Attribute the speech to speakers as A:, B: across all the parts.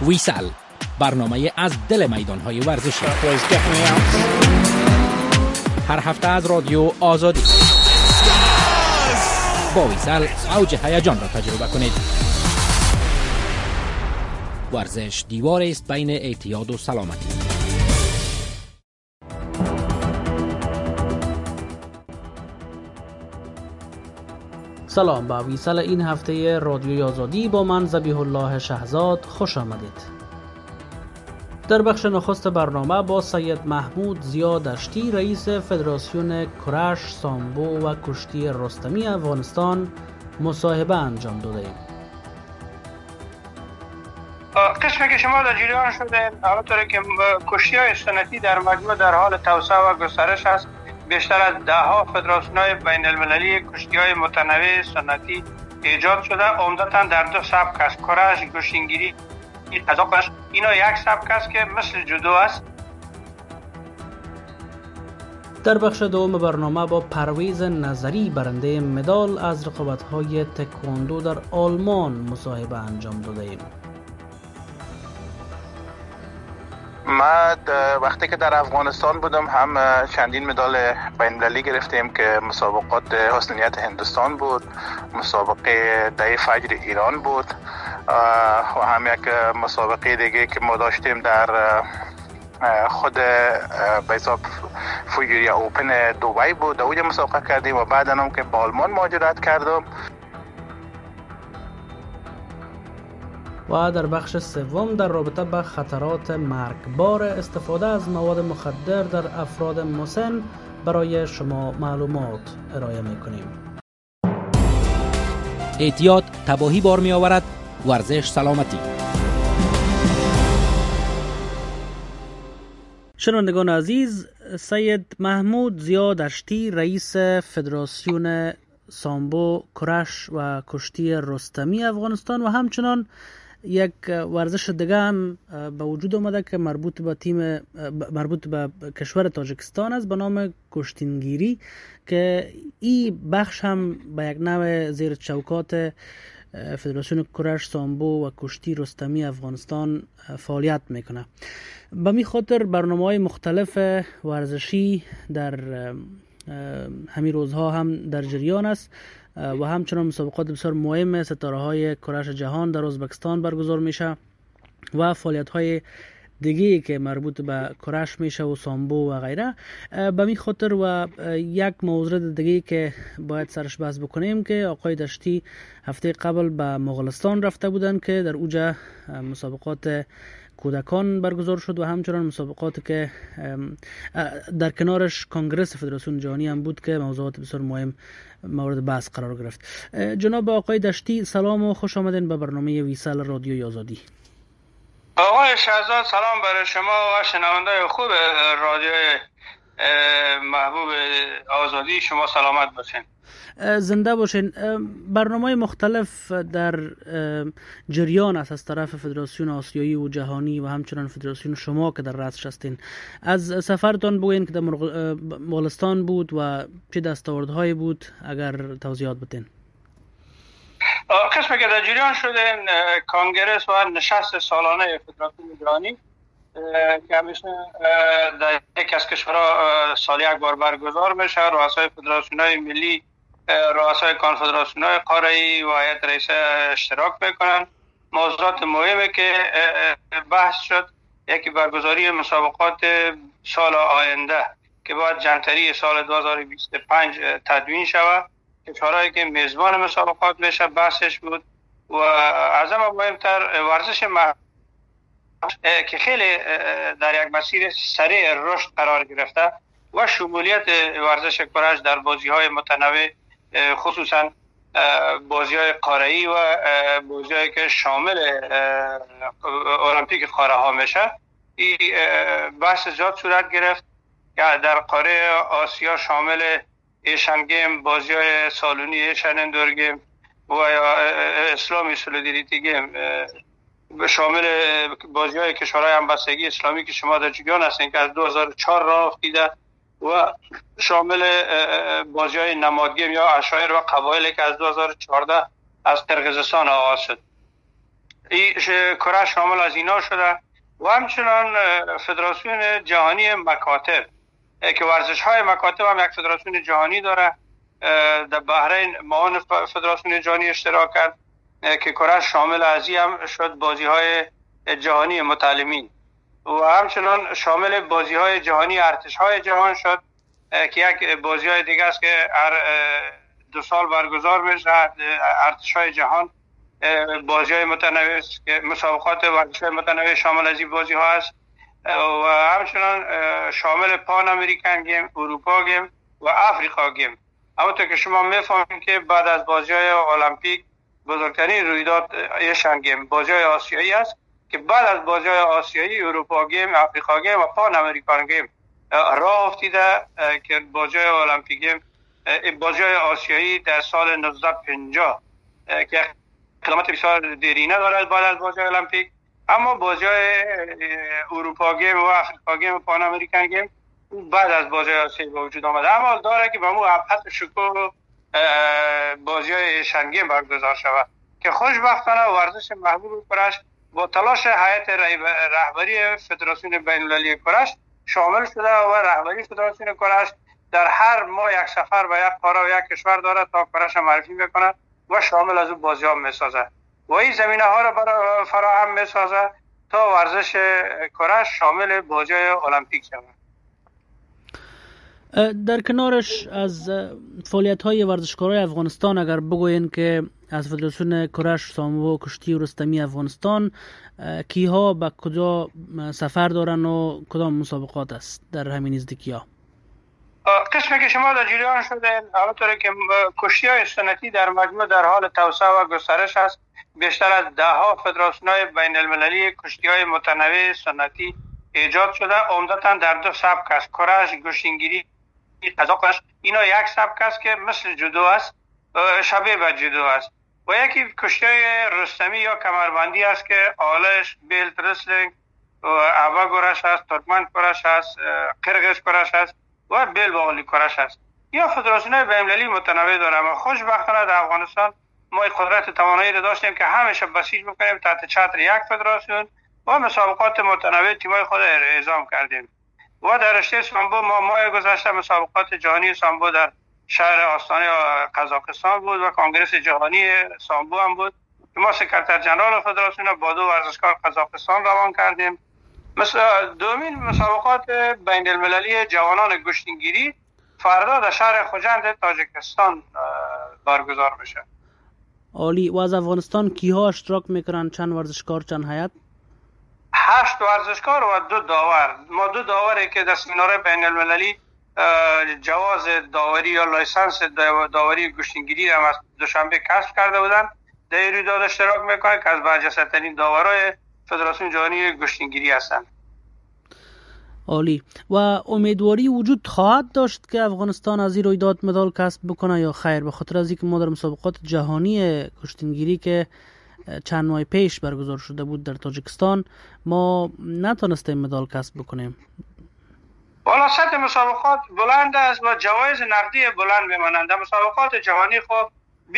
A: ویسل، برنامه از دل میدان‌های ورزشی. هر هفته از رادیو آزادی با ویسل اوج هیجان را تجربه کنید. ورزش دیواری است بین اعتیاد و سلامتی.
B: سلام، با ویسل این هفته رادیوی آزادی با من ذبیح الله شهزاد خوش آمدید. در بخش نخست برنامه با سید محمود ضیا دشتی، رئیس فدراسیون کرش، سامبو و کشتی رستمی افغانستان مصاحبه انجام دادیم.
C: قسمی که شما در جریان شده، همونطوری که کشتی‌های سنتی در مجموع در حال توسعه و گسترش است. بیشتر از 10 فدراسیون‌های بین المللی کشتی‌های متنوع سنتی ایجاد شده، عمدتاً در 2 سبک است: کرش، گوشینگیری، قزاقش. اینا یک سبک است که مثل جودو است.
B: در بخش دوم برنامه با پرویز نظری، برنده مدال از رقابت‌های تکواندو در آلمان مصاحبه انجام دادیم.
D: ما وقتی که در افغانستان بودم هم چندین مدال بین‌المللی گرفتیم که مسابقات حسنیت هندوستان بود، مسابقه دهه فجر ایران بود و هم یک مسابقه دیگه که ما داشتیم در خود به حساب فوجیریا اوپن دبی بود، در اونجا مسابقه کردیم و بعد هم که با آلمان مهاجرت کردم.
B: و در بخش سوم در رابطه با خطرات مرگبار استفاده از مواد مخدر در افراد مسن برای شما معلومات ارائه می‌کنیم.
A: اعتیاد تباهی بار می آورد، ورزش سلامتی.
B: شنوندگان عزیز، سید محمود ضیا دشتی، رئیس فدراسیون سامبو، کرش و کشتی رستمی افغانستان و همچنان یک ورزش دیگه هم به وجود آمده که مربوط به کشور تاجیکستان است به نام کشتینگیری، که این بخش هم به یک نوع زیر چوکات فدراسیون کرش، سامبو و کشتی رستمی افغانستان فعالیت میکنه. به می خاطر برنامه‌های مختلف ورزشی در همین روزها هم در جریان است و همچنان مسابقات بسیار مهم ستاره‌های کرش جهان در ازبکستان برگزار میشه و فعالیت‌های دیگه‌ای که مربوط به کرش میشه و سامبو و غیره. به می خاطر و یک موضوع دیگه‌ای که باید سرش بحث بکنیم که آقای دشتی هفته قبل به مغولستان رفته بودن که در اوجه مسابقات کودکان برگزار شد و همچنان مسابقاتی که در کنارش کنگرس فدراسیون جهانی هم بود که موضوعات بسیار مهم مورد بحث قرار گرفت. جناب آقای دشتی، سلام و خوش آمدین به برنامه ویسل رادیوی آزادی.
C: آقای شهزاد، سلام برای شما و شنوندای خوب رادیوی محبوب آزادی. شما سلامت باشین.
B: زنده باشین. برنامه مختلف در جریان است از طرف فدراسیون آسیایی و جهانی و همچنان فدراسیون شما که در رأسش هستین. از سفرتان بگوین که در مغولستان بود و چه دستاوردهایی بود، اگر توضیحات بدین.
C: قسمی که در جریان شده کنگرس و نشست سالانه فدراسیون جهانی که همیشه در یک از کشورها سال یک بار برگزار میشه، رؤسای فدراسیون‌های ملی، رؤسای کنفدراسیون‌های قاره‌ای و هیئت رئیسه اشتراک میکنن. موضوعات مهمی که بحث شد، یکی برگزاری مسابقات سال آینده که باید جنتری سال 2025 تدوین شود. کشورهایی که میزبان مسابقات میشه بحثش بود و از همه مهمتر ورزش که خیلی در یک مسیر سریع رشد قرار گرفته و شمولیت ورزش کرش در بازی‌های متنوع، خصوصا بازی‌های قاره‌ای و بازی‌هایی که شامل المپیک قاره میشه، این بحث زیاد صورت گرفت که در قاره آسیا شامل ایشن گیم، بازی‌های سالونی ایشن اندور گیم و اسلامی سولیدریتی گیم، شامل بازی‌های کشورهای همبستگی اسلامی که شما در جریان هستین که از 2004 راه افتیده و شامل بازی‌های نماد گیم یا عشایر و قبایلی که از 2014 از قرقیزستان آغاز شد. این کره شامل از اینا شده و همچنان فدراسیون جهانی مکاتب که ورزش های مکاتب هم یک فدراسیون جهانی داره. در بحرین معاون فدراسیون جهانی اشتراک کرد که کره شامل از این هم شد بازی های جهانی متعلمین و همچنان شامل بازی های جهانی ارتش های جهان شد که یک بازی های دیگه است که هر 2 سال برگزار میشه. ارتش های جهان بازی های متنوع که مسابقات ورزش های متنوع شامل از این بازی ها است و همچنان شامل پان امریکن گیم، اروپا گیم و افریقا گیم. همونطور که شما میفهمید که بعد از بازی های المپیک بزرگترین رویداد ایشن گیم بازی های آسیایی است که بعد از بازی های آسیایی اروپا گیم، افریقا گیم و پان امریکن گیم راه افتیده که بازی های المپیک گیم بازی های آسیایی در سال 1950 که اقدامات بسیار دیرینه دارد بعد از بازی المپیک، اما بازی های اروپا گیم و افریقا گیم و پان امریکن گیم بعد از بازی آسیایی به وجود آمده. اما داره که به مو ابحث شکوه بازی های ایشن گیم برگزار شود که خوشبختانه ورزش محبوب کرش با تلاش هیئت رهبری فدراسیون بین المللی کرش شامل شده و رهبری فدراسیون کرش در هر ماه یک سفر به یک قاره و یک کشور داره تا کرش معرفی میکنه و شامل از اون بازی ها میسازه و این زمینه ها را فراهم میسازه تا ورزش کرش شامل بازی های المپیک شود.
B: در کنارش از فعالیت‌های ورزشکارای افغانستان اگر بگوین که از فدراسیون کرش، سامبو، کشتی و رستمی افغانستان کیها به کجا سفر دارن و کدام مسابقات است در همین نزدیکی‌ها؟
C: قسمی که شما در جریان شده همونطوری که کشتی های سنتی در مجموع در حال توسعه و گسترش است. بیشتر از 10 فدراسیون‌های بین المللی کشتی های متنوع سنتی ایجاد شده، عمدتاً در 2 سبک است: کرش، گوشتنگیری، قزاقش. اینا یک سبک است که مثل جودو است، شبیه به جودو است، و یکی کشتی های رستمی یا کمربندی است که آلش، بیلت رسلینگ، ابا گرش است، ترکمن کرش است، قرقیز کرش است و بیل باقلی کرش است. یا فدراسیون‌های بین‌المللی متنوع داره. اما خوشبختانه در افغانستان ما قدرت توانایی را داشتیم که همیشه بسیج بکنیم تحت چتر یک فدراسیون و مسابقات متنوع تیم‌های خود اعزام کردیم. و در رشته سامبو ما ماه گذشته مسابقات جهانی سامبو در شهر آستانه قزاقستان بود و کنگره جهانی سامبو هم بود. ما سکرتر جنرال فدراسیون با 2 ورزشکار قزاقستان روان کردیم. دومین مسابقات بین المللی جوانان گوشتنگیری فردا در شهر خوجند تاجیکستان برگزار میشه.
B: عالی. و از افغانستان کیها اشتراک میکنن؟ چند ورزشکار، چند هیئت؟
C: 8 ورزشکار و 2 داور. ما 2 داوری که در سمینار بین المللی جواز داوری یا لایسنس داوری گوشتنگیری هم از دوشنبه کسب کرده بودن در این رویداد اشتراک میکنن که از برجسته‌ترین داورای فدراسیون جهانی گوشتنگیری هستند.
B: عالی. و امیدواری وجود خواهد داشت که افغانستان از این رویداد مدال کسب بکنه یا خیر؟ به خاطر از اینکه ما در مسابقات جهانی کشتیگیری که چند ماه پیش برگزار شده بود در تاجیکستان ما نتونستیم مدال کسب بکنیم.
C: بالا سطح مسابقات بلند است و جوایز نقدی بلند میمانند. مسابقات جهانی خب $20,000، $15,000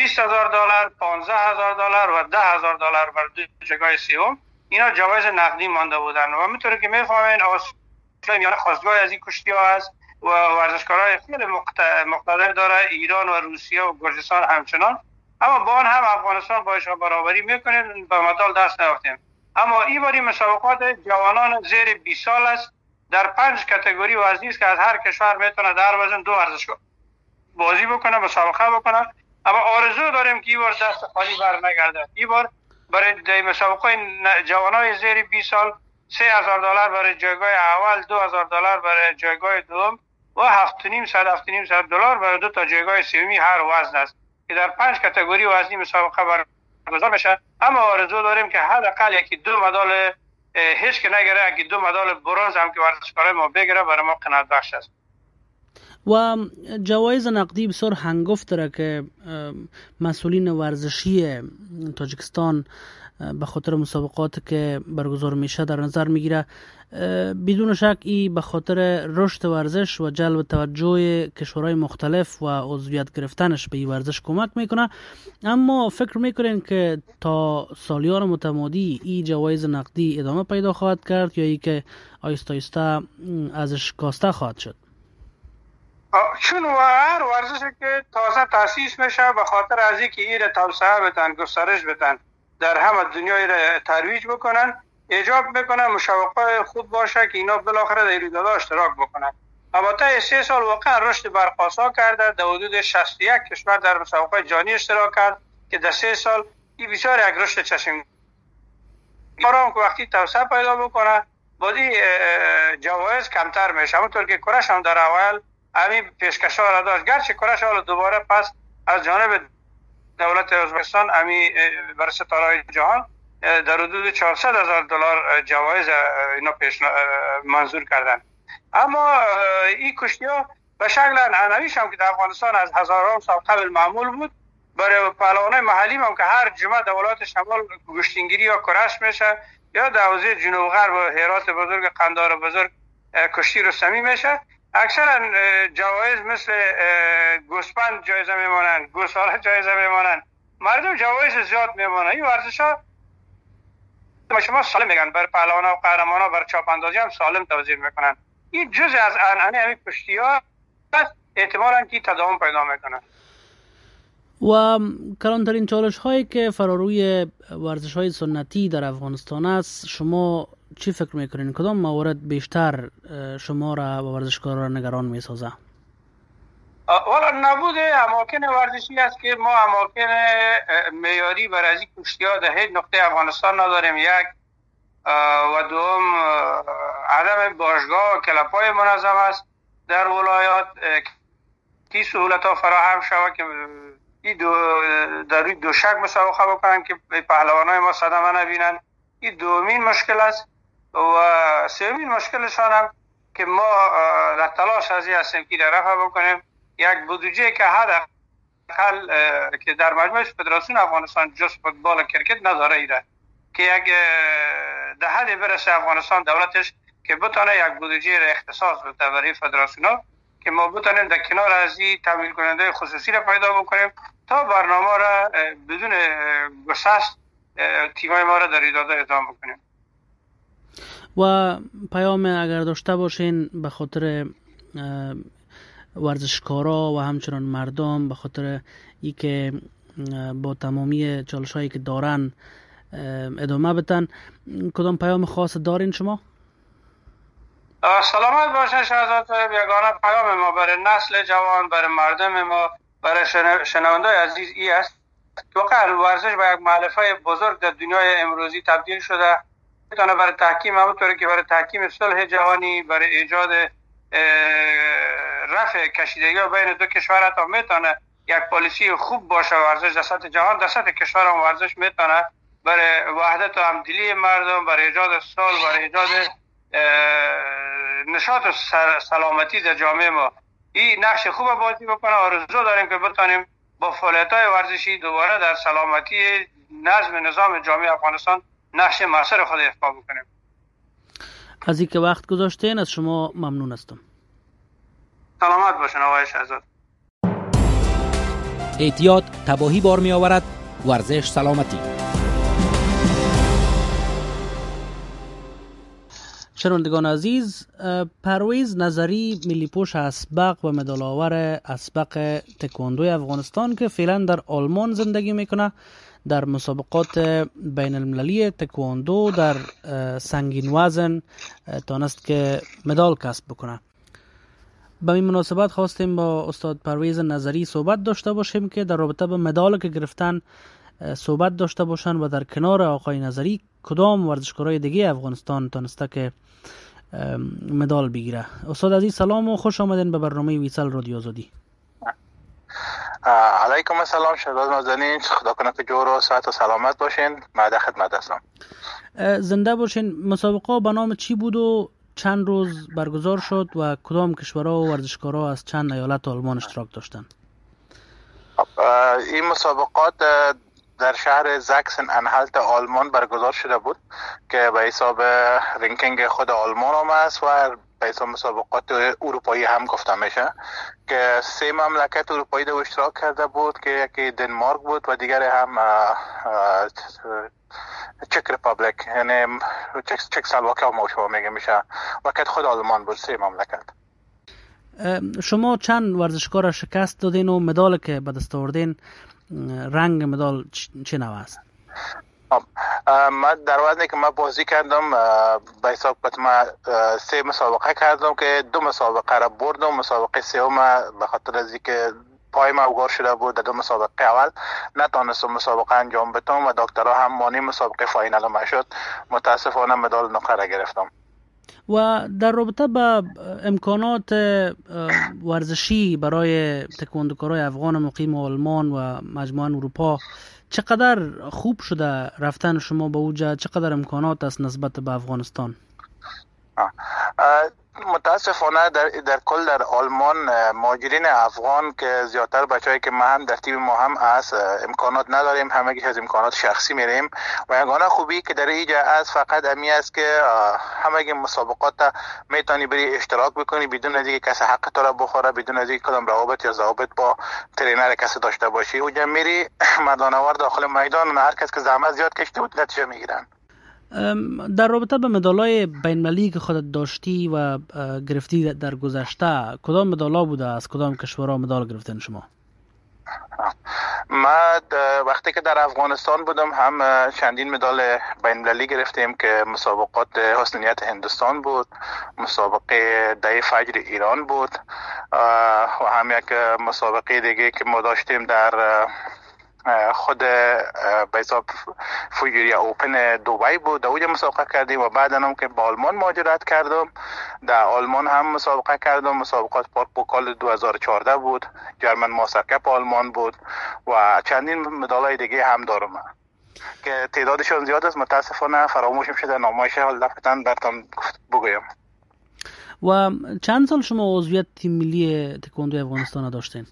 C: و $10,000 بر 2 جایگاه سوم اینا جوایز نقدی مانده بودن و همونطوری که میفهمین میان خواستگاه از این کشتی ها هست و ورزشکارای خیلی مقتدر داره، ایران و روسیه و گرجستان همچنان. اما با آن هم افغانستان با ایشان برابری میکنه، به مدال دست نیافتیم. اما این باری مسابقات جوانان زیر 20 سال است در 5 کاتگوری وزنی است که از هر کشور میتونه در وزن 2 ورزشکار بازی بکنه، مسابقه بکنه. اما آرزو داریم که این بار دست خالی بر نگرده. این بار برای مسابقه جوانای زیر 20 سال $3,000 برای جایگاه اول، $2,000 برای جایگاه دوم و $7,500 برای 2 تا جایگاه سومی هر وزن است که در 5 کاتگوری وزنی مسابقه برگزار میشه. اما آرزو داریم که حداقل یکی 2 مدال هیچ که نگیره، یکی 2 مدال برنز هم که ورزشکارای ما بگیره برای ما قناعت بخش است.
B: و جوایز نقدی بسیار هنگفت داره که مسئولین ورزشی تاجیکستان به خاطر مسابقات که برگزار میشه در نظر میگیره. بدون شک ای به خاطر رشد ورزش و جلب توجه کشورهای مختلف و عضویت گرفتنش به این ورزش کمک میکنه. اما فکر میکنین که تا سالیان متمادی این جوایز نقدی ادامه پیدا خواهد کرد یا ای که آیسته آیسته ازش کاسته خواهد شد؟
C: چون هر ورزشی که تازه تاسیس میشه به خاطر از اینکه این توسعه بدن، گسترش بدن، در همه دنیای را ترویج بکنن، ایجاب میکنن مشوقای خوب باشه که اینا بالاخره در رویدادها اشتراک بکنن. اما تا 3 سال واقعا رشد برقاسا کرده. در حدود 61 کشور در مسابقات جهانی اشتراک کرد که در 3 سال این بسیار یک رشد چشمگیر که وقتی توسعه پیدا بکنه بازی جوایز کمتر میشه. همونطور که کرش هم در اول همین پیشکش‌ها را داشت، گرچه کرش حالا دوباره پس از جانب دولت ازبکستان امی برای ستاره‌های جهان در حدود $400,000 جوایز اینا منظور کردن. اما این کشتی‌ها به شکل عنعنویش هم که در افغانستان از هزاران سال قبل معمول بود، برای پهلوانای محلی هم که هر جمعه در ولایت شمال گشتینگیری یا کرش میشه یا در حوزه جنوب غرب هرات بزرگ، قندهار بزرگ کشتی رستمی میشه. اکثرا جوایز مثل گوسفند جایزه میمانند، گوساله جایزه میمانند، مردم جوایز زیاد میمانند. این ورزش‌ها شما سالم میگن، برای پهلوانا و قهرمانا برای چاپ اندازی هم سالم توزیع میکنن. این جزء از عنعنه همین کشتی‌ها احتمالاً که تداوم پیدا میکنه.
B: و کلانترین چالش هایی که فراروی ورزش های سنتی در افغانستان است، شما چی فکر میکنین؟ کدام موارد بیشتر شما را و ورزشکاران را نگران میسازه؟
C: والا نبود اماکن ورزشی است که ما اماکن معیاری برای از این کشتی ها در هیچ نقطه افغانستان نداریم. یک و دوم عدم باشگاه و کلب‌های منظم است در ولایات که سهولت ها فراهم شود که در روی دوشک مسابقه بکنن که پهلوانای ما صدمه نبینن. این دومین مشکل است. و سومین مشکلشان هم که ما در تلاش از این هستیم که رفع بکنیم یک بودجه که حداقل که در مجموع فدراسیون افغانستان جز فوتبال و کرکت نداره ایره که یک در حدی برسه افغانستان دولتش که بتونه یک بودجه را اختصاص بده برای فدراسیون ها که ما بتونیم در کنار از این تمویل کننده خصوصی را پیدا بکنیم تا برنامه را بدون گسست تیمای ما را در رویدادها ادامه بکنیم.
B: و پیام اگر داشته باشین به خاطر ورزشکارا و همچنان مردم به خاطر ای که با تمامی چالش هایی که دارن ادامه بدن، کدام پیام خاص دارین شما؟
C: سلامت باشن شهزاد صاحب. یگانه پیام ما برای نسل جوان، برای مردم ما، برای شنوندای عزیز ای است که واقعا ورزش به یک مؤلفه بزرگ در دنیای امروزی تبدیل شده. میتونه برای تحکیم، همونطوری که برای تحکیم صلح جهانی، برای ایجاد رفع کشیدگی بین دو کشور تا میتونه یک پالیسی خوب باشه. ورزش در سطح جهان، در سطح کشور هم ورزش میتونه برای وحدت و همدلی مردم، برای ایجاد صلح، برای ایجاد نشاط و سلامتی در جامعه ما این نقش خوب بازی بکنه. آرزو داریم که بتونیم با فعالیت‌های ورزشی دوباره در سلامتی نظم نظام جامعه افغانستان نقش موثر خود ایفا بکنیم.
B: از اینکه وقت گذاشتین از شما ممنون هستم.
C: سلامت باشین آقای شهزاد.
A: اعتیاد تباهی بار می آورد، ورزش سلامتی.
B: شنوندگان عزیز، پرویز نظری ملی پوش اسبق و مدال آور اسبق تکواندوی افغانستان که فعلا در آلمان زندگی میکنه، در مسابقات بین المللی تکواندو در سنگین وزن تانست که مدال کسب بکنه. به این مناسبت خواستیم با استاد پرویز نظری صحبت داشته باشیم که در رابطه با مدال که گرفتن صحبت داشته باشن و در کنار آقای نظری کدام ورزشکارای دیگه افغانستان تانسته که مدال بگیره. استاد عزیز سلام و خوش آمدین به برنامه ویسل رادیو آزادی.
D: علیکم السلام شهزاد نازنین، خدا کنه که جور و صحت و سلامت باشین. من در خدمت هستم.
B: زنده باشین. مسابقه به نام چی بود و چند روز برگزار شد و کدام کشورها و ورزشکارها از چند ایالت آلمان اشتراک داشتند؟
D: این مسابقات در شهر زاکسن انهالت آلمان برگزار شده بود که به حساب رنکینگ خود آلمان هم است و به حساب مسابقات اروپایی هم گفته میشه که 3 مملکت اروپایی در اشتراک کرده بود که یکی دنمارک بود و دیگر هم چک ریپابلیک، یعنی چک سلواکی هم شما میگه میشه وقت خود آلمان بود. 3 مملکت.
B: شما چند ورزشکار شکست دادین و مدال که به دست آوردین رنگ مدال چه نوع است؟
D: من در وزنی که من بازی کردم به حساب ما 3 مسابقه کردم که 2 مسابقه را بردم. مسابقه سوم به خاطر از اینکه پایم اوگار شده بود در 2 مسابقه اول نتونستم مسابقه انجام بدم و دکترها هم مانی مسابقه فاینال ما شد. متاسفانه مدال نقره را گرفتم.
B: و در رابطه با امکانات ورزشی برای تکواندوکارای افغان مقیم آلمان و مجموعه اروپا چقدر خوب شده رفتن شما به اوجا؟ چقدر امکانات است نسبت به افغانستان؟
D: متاسفانه در کل در آلمان مهاجرین افغان که زیادتر بچه‌ای که ما هم در تیم ما هم از امکانات نداریم، همگی از امکانات شخصی میریم و یگانه خوبی که در اینجا از فقط امی است که همگی مسابقات میتونی بری اشتراک بکنی بدون از اینکه کسی حق تو را بخوره، بدون از اینکه کدام روابط یا ضوابط با ترینر کسی داشته باشی. اونجا میری مردانوار داخل میدان و هر کس که زحمت زیاد کشیده بود نتیجه میگیرن.
B: در رابطه به مدالای بین‌المللی که خودت داشتی و گرفتی در گذشته، کدام مدالا بوده؟ از کدام کشورها مدال گرفتین شما؟
D: ما وقتی که در افغانستان بودم هم چندین مدال بین‌المللی گرفتیم که مسابقات حسنیت هندوستان بود، مسابقه دای فجر ایران بود و هم یک مسابقه دیگه که ما داشتیم در خود به حساب فوجیریا اوپن دبی بود. در اونجا مسابقه کردیم و بعد هم که با آلمان مهاجرت کردم در آلمان هم مسابقه کردم. مسابقات پارک پوکال 2014 بود، جرمن ماستر کپ آلمان بود و چندین مدالای دیگه هم دارم که تعدادشون زیاد است. متاسفانه فراموشم شده نمایش حال دفتن براتون بگویم.
B: و چند سال شما عضویت تیم ملی تکواندو افغانستان داشتین؟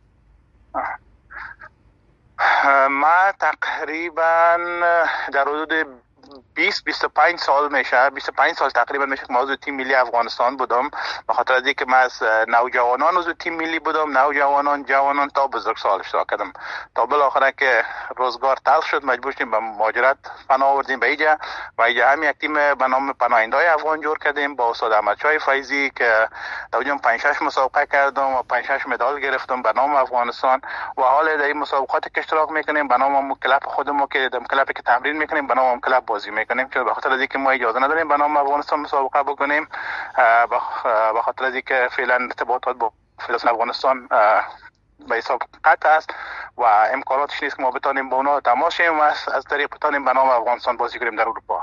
D: ما تقریبا در حدود 20-25 سال میشه، 25 سال تقریبا میشه که ما عضو تیم ملی افغانستان بودم. به خاطر از اینکه من از نوجوانان عضو تیم ملی بودم، نوجوانان جوانان تا بزرگسال اشتراک کردم تا بالاخره که روزگار تلخ شد مجبور شدیم به مهاجرت پناه آوردیم به اینجا و اینجا هم یک تیم به نام پناهنده‌های افغان جور کردیم با استاد احمدشاه فیضی که در اونجا 5-6 مسابقه کردم و 5-6 مدال گرفتم به نام افغانستان و حال در این مسابقات که اشتراک میکنیم به نام کلاب خودمون که کلابی که تمرین میکنیم به نام کلاب بازی میکنیم که به خاطر از اینکه ما اجازه نداریم به نام افغانستان مسابقه بکنیم، به خاطر از اینکه فعلا ارتباطات با فدراسیون افغانستان به حساب قطع است و امکاناتش نیست که ما بتونیم با اونا تماس شیم و از طریق بتونیم به نام افغانستان بازی کنیم در اروپا.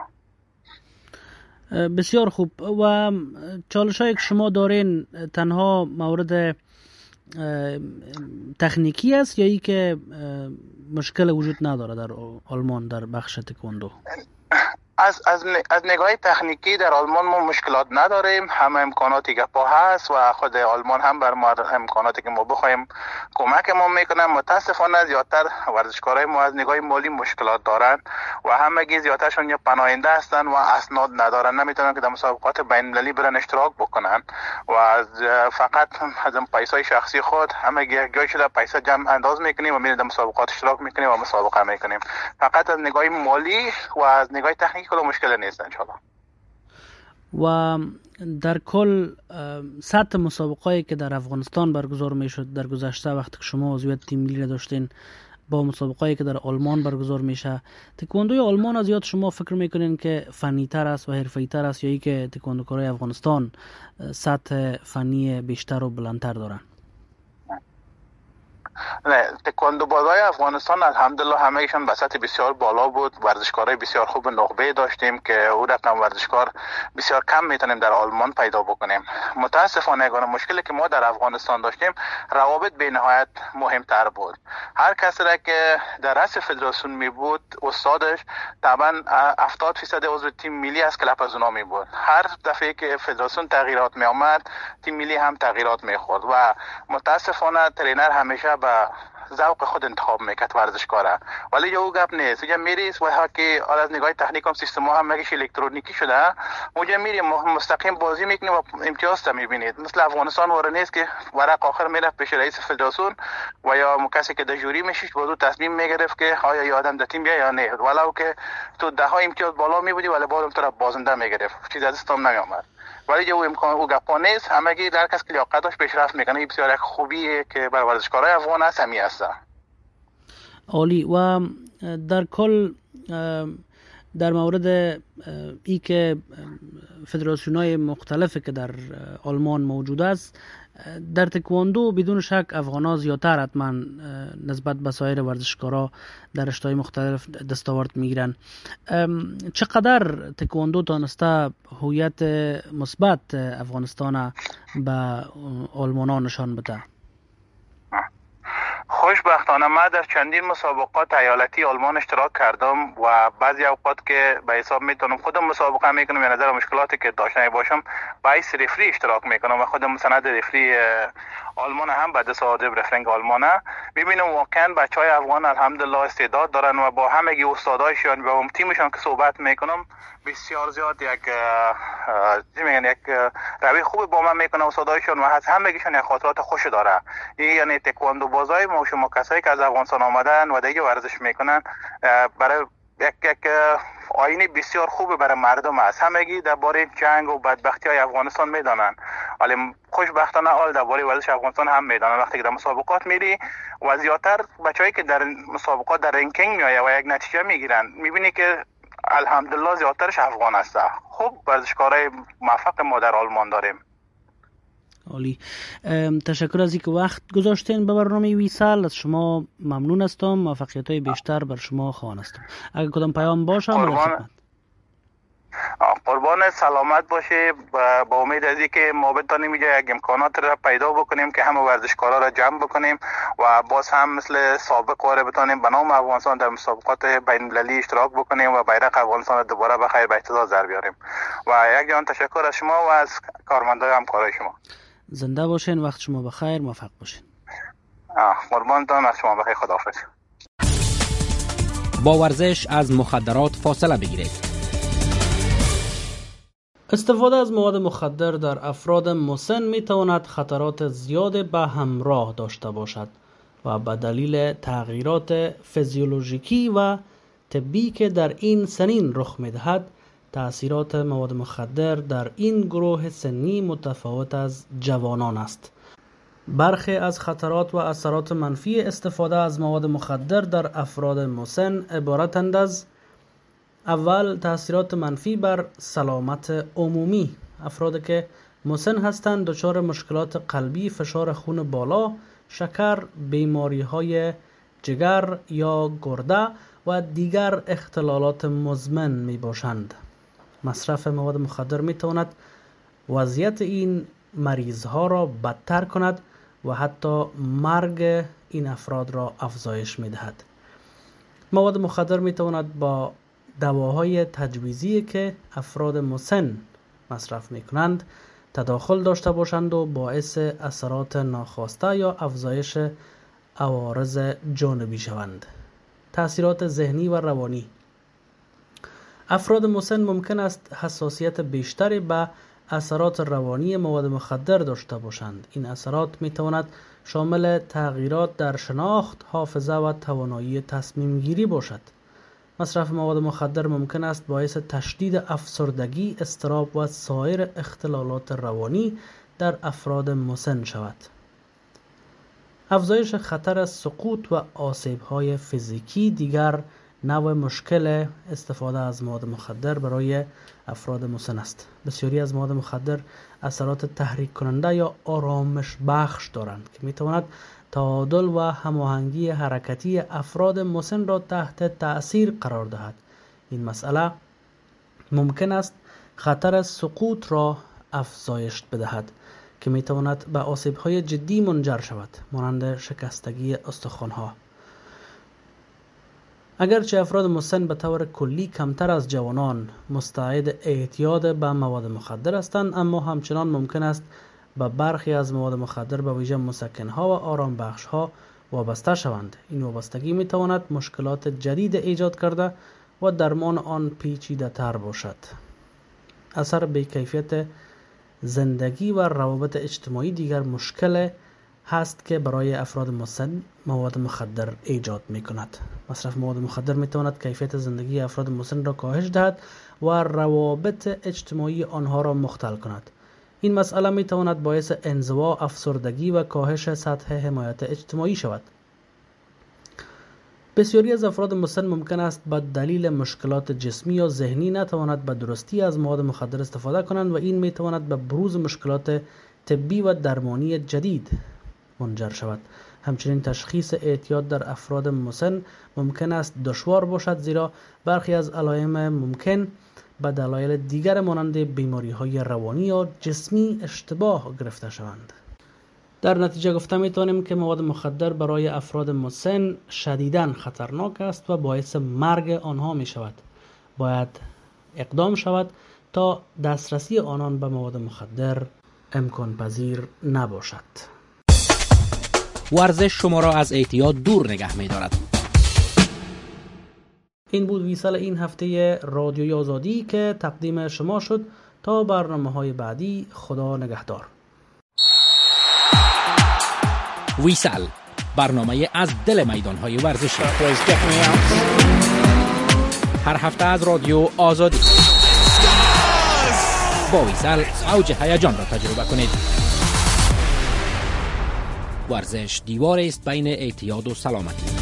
B: بسیار خوب. و چالش‌هایی که شما دارین تنها مورد تکنیکی است یا ای که مشکل وجود نداره در آلمان در بخش تکواندو؟
D: از نگاه تکنیکی در آلمان ما مشکلات نداریم، همه امکاناتی که پا هست و خود آلمان هم بر ما امکاناتی که ما بخوایم کمک ما میکنن. متاسفانه زیادتر ورزشکارای ما از نگاه مالی مشکلات دارن و همگی زیادترشون یا پناهنده هستن و اسناد ندارن، نمیتونن که در مسابقات بین‌المللی برن اشتراک بکنن و فقط از پیسای شخصی خود همگی یک جای شده پیسه جمع انداز میکنیم و میریم در مسابقات اشتراک میکنیم و مسابقه میکنیم. فقط از نگاه مالی و از نگاه تکنیکی کدام مشکل نیست انشالله.
B: و در کل سطح مسابقه‌ای که در افغانستان برگزار میشد در گذشته وقتی که شما عضویت تیم ملی داشتین با مسابقه‌ای که در آلمان برگزار میشه، تکواندوی آلمان از یاد شما فکر میکنین که فنی تر است و حرفه‌ای تر است یا ای که تکواندوکارای افغانستان سطح فنی بیشتر و بلندتر دارن؟
D: نه، تکواندو بازای افغانستان الحمدلله همه‌شان به سطح بسیار بالا بود. ورزشکارای بسیار خوب نخبه داشتیم که او رقم ورزشکار بسیار کم میتونیم در آلمان پیدا بکنیم. متاسفانه یگانه مشکلی که ما در افغانستان داشتیم روابط به نهایت مهمتر بود. هر کسی را که در رأس فدراسیون می بود استادش طبعا 70% عضو تیم ملی از کلاب از اونا می بود. هر دفعه که فدراسیون تغییرات می آمد تیم ملی هم تغییرات می خورد و متاسفانه ترینر همیشه به ذوق خود انتخاب میکرد ورزشکاره. ولی یه گپ نیست، اونجا میری و که از نگاه تکنیک هم سیستم ها هم مگیش الکترونیکی شده، اونجا میری مستقیم بازی میکنی و امتیاز تا میبینید. مثل افغانستان واره نیست که ورق آخر میره پیش رئیس فدراسیون و یا کسی که در جوری میشید بازو تصمیم میگرفت که آیا یه آدم در تیم بیا یا نه، ولو که تو ده ها امتیاز بالا میبودی ولی بعدم تو را بازنده میگرفت، چیز از دستم نمیآمد. ولی جو امکان او گپا نیست، همگی در کس که لیاقتش پیشرفت میکنه. این بسیار یک خوبیه که بر ورزشکارای افغان هست همی هست.
B: عالی. و در کل در مورد ای که فدراسیون‌های مختلفی که در آلمان موجود است، در تکواندو بدون شک افغان‌ها زیادتر حتما نسبت به سایر ورزشکارا در رشته‌های مختلف دستاورد میگیرن. چقدر تکواندو تانسته هویت مثبت افغانستان به آلمان‌ها نشان بده؟
D: خوشبختانه من در چندین مسابقات ایالتی آلمان اشتراک کردم و بعضی اوقات که به حساب میتونم خودم مسابقه میکنم یا نظر مشکلاتی که داشته باشم باعث رفری اشتراک میکنم و خودم سند رفری آلمان هم بعد صادب رفرنگ آلمانه میبینم واقعا بچهای افغان الحمدلله استعداد دارن و با همگی استادایشان و تیمشان که صحبت میکنم بسیار زیاد یک روی خوب با من میکنه استادایشان و همگیشان یک خاطرات خوش داره. یعنی تکواندو بازای ما و شما کسایی که از افغانستان آمدن و دیگه ورزش میکنن برای یک آینه بسیار خوبه برای مردم است. همگی درباره جنگ و بدبختی های افغانستان میدانن، ولی خوشبختانه حال درباره ورزش افغانستان هم میدانن. وقتی که در مسابقات میری و زیادتر بچه‌ای که در مسابقات در رنکینگ میآیه و یک نتیجه میگیرن میبینی که الحمدلله زیادترش افغان هست. خب ورزشکارای موفق ما در آلمان داریم.
B: عالی. تشکر از اینکه وقت گذاشتین به برنامه ویسال. از شما ممنون هستم. موفقیت‌های بیشتر بر شما خواهانستم. اگه کدام پیام باشه
D: قربان سلامت باشه. با امید از اینکه ما بتونیم یک امکانات را پیدا بکنیم که همه ورزشکارا را جمع بکنیم و باز هم مثل سابق واره بتونیم به نام افغانستان در مسابقات بین‌المللی اشتراک بکنیم و بیرق افغانستان را دوباره به خیر به اهتزاز در بیاریم. و یک جان تشکر از شما و از کارمندای همکارای شما.
B: زنده باشین. وقت شما بخیر. موفق باشین.
D: قربانتان. از شما بخیر. خداحافظ.
A: با ورزش از مخدرات فاصله بگیرید.
B: استفاده از مواد مخدر در افراد مسن می تواند خطرات زیاد به همراه داشته باشد و به دلیل تغییرات فیزیولوژیکی و طبی که در این سنین رخ می دهد، تأثیرات مواد مخدر در این گروه سنی متفاوت از جوانان است. برخی از خطرات و اثرات منفی استفاده از مواد مخدر در افراد مسن عبارتند از: اول، تأثیرات منفی بر سلامت عمومی. افرادی که مسن هستند دچار مشکلات قلبی، فشار خون بالا، شکر، بیماری‌های جگر یا گرده و دیگر اختلالات مزمن می باشند. مصرف مواد مخدر می تواند وضعیت این مریض‌ها را بدتر کند و حتی مرگ این افراد را افزایش می دهد. مواد مخدر می تواند با دواهای تجویزی که افراد مسن مصرف می کنند تداخل داشته باشند و باعث اثرات ناخواسته یا افزایش عوارض جانبی شوند. تأثیرات ذهنی و روانی. افراد مسن ممکن است حساسیت بیشتری به اثرات روانی مواد مخدر داشته باشند. این اثرات می تواند شامل تغییرات در شناخت، حافظه و توانایی تصمیم گیری باشد. مصرف مواد مخدر ممکن است باعث تشدید افسردگی، اضطراب و سایر اختلالات روانی در افراد مسن شود. افزایش خطر سقوط و آسیب‌های فیزیکی دیگر نوع مشکل استفاده از مواد مخدر برای افراد مسن است. بسیاری از مواد مخدر اثرات تحریک کننده یا آرامش بخش دارند که می تواند تعادل و هماهنگی حرکتی افراد مسن را تحت تأثیر قرار دهد. این مسئله ممکن است خطر سقوط را افزایش بدهد که میتواند به آسیب‌های جدی منجر شود، مانند شکستگی استخوان‌ها. اگرچه افراد مسن به طور کلی کمتر از جوانان مستعد اعتیاد به مواد مخدر هستند، اما همچنان ممکن است به برخی از مواد مخدر به ویژه مسکن‌ها و آرام بخش‌ها وابسته شوند. این وابستگی میتواند مشکلات جدید ایجاد کرده و درمان آن پیچیده تر باشد. اثر بی‌کیفیت زندگی و روابط اجتماعی دیگر مشکل هست که برای افراد مسن مواد مخدر ایجاد می کند. مصرف مواد مخدر می تواند کیفیت زندگی افراد مسن را کاهش دهد و روابط اجتماعی آنها را مختل کند. این مسئله می تواند باعث انزوا، افسردگی و کاهش سطح حمایت اجتماعی شود. بسیاری از افراد مسن ممکن است به دلیل مشکلات جسمی یا ذهنی نتواند به درستی از مواد مخدر استفاده کنند و این می تواند به بروز مشکلات طبی و درمانی جدید منجر شود. همچنین تشخیص اعتیاد در افراد مسن ممکن است دشوار باشد، زیرا برخی از علائم ممکن به دلایل دیگر مانند بیماری‌های روانی یا جسمی اشتباه گرفته شوند. در نتیجه گفته میتونیم که مواد مخدر برای افراد مسن شدیداً خطرناک است و باعث مرگ آنها می شود. باید اقدام شود تا دسترسی آنان به مواد مخدر امکان پذیر نباشد.
A: ورزش شما را از اعتیاد دور نگه می دارد.
B: این بود ویسال این هفته رادیوی آزادی که تقدیم شما شد. تا برنامه‌های بعدی، خدا نگهدار.
A: ویسال، برنامه از دل میدان‌های ورزشی، هر هفته از رادیو آزادی. با ویسال اوج هیجان را تجربه کنید. ورزش دیواری است بین اعتیاد و سلامتی.